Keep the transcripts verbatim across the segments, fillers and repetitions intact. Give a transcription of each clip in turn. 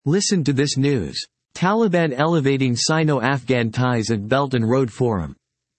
Listen to this news. Taliban elevating Sino-Afghan ties at Belt and Road Forum.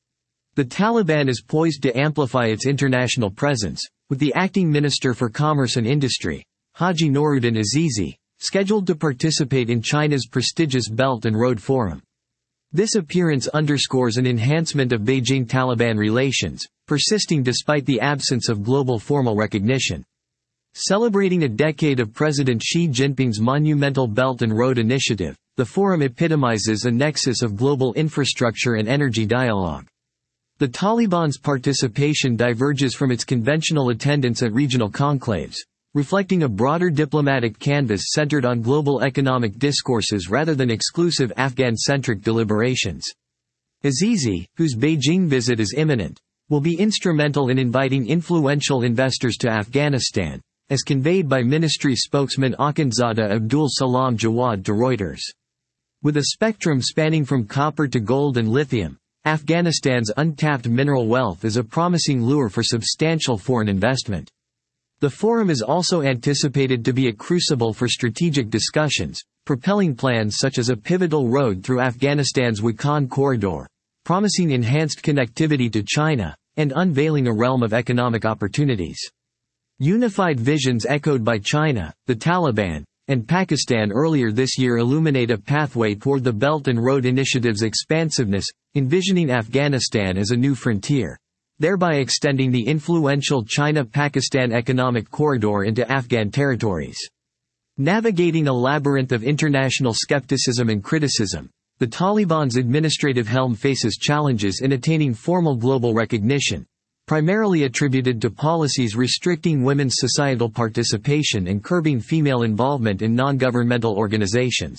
The Taliban is poised to amplify its international presence, with the acting Minister for Commerce and Industry, Haji Noruddin Azizi, scheduled to participate in China's prestigious Belt and Road Forum. This appearance underscores an enhancement of Beijing-Taliban relations, persisting despite the absence of global formal recognition. Celebrating a decade of President Xi Jinping's monumental Belt and Road Initiative, the forum epitomizes a nexus of global infrastructure and energy dialogue. The Taliban's participation diverges from its conventional attendance at regional conclaves, reflecting a broader diplomatic canvas centered on global economic discourses rather than exclusive Afghan-centric deliberations. Azizi, whose Beijing visit is imminent, will be instrumental in inviting influential investors to Afghanistan, as conveyed by ministry spokesman Akhundzada Abdul Salam Jawad to Reuters. With a spectrum spanning from copper to gold and lithium, Afghanistan's untapped mineral wealth is a promising lure for substantial foreign investment. The forum is also anticipated to be a crucible for strategic discussions, propelling plans such as a pivotal road through Afghanistan's Wakhan corridor, promising enhanced connectivity to China, and unveiling a realm of economic opportunities. Unified visions echoed by China, the Taliban, and Pakistan earlier this year illuminate a pathway toward the Belt and Road Initiative's expansiveness, envisioning Afghanistan as a new frontier, thereby extending the influential China-Pakistan economic corridor into Afghan territories. Navigating a labyrinth of international skepticism and criticism, the Taliban's administrative helm faces challenges in attaining formal global recognition, primarily attributed to policies restricting women's societal participation and curbing female involvement in non-governmental organizations.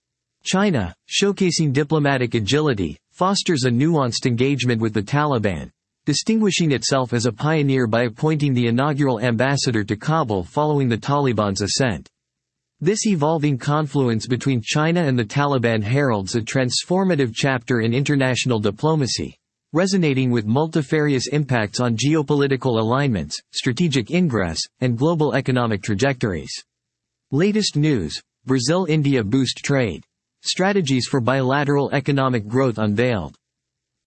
China, showcasing diplomatic agility, fosters a nuanced engagement with the Taliban, distinguishing itself as a pioneer by appointing the inaugural ambassador to Kabul following the Taliban's ascent. This evolving confluence between China and the Taliban heralds a transformative chapter in international diplomacy, resonating with multifarious impacts on geopolitical alignments, strategic ingress, and global economic trajectories. Latest news: Brazil-India boost trade. Strategies for bilateral economic growth unveiled.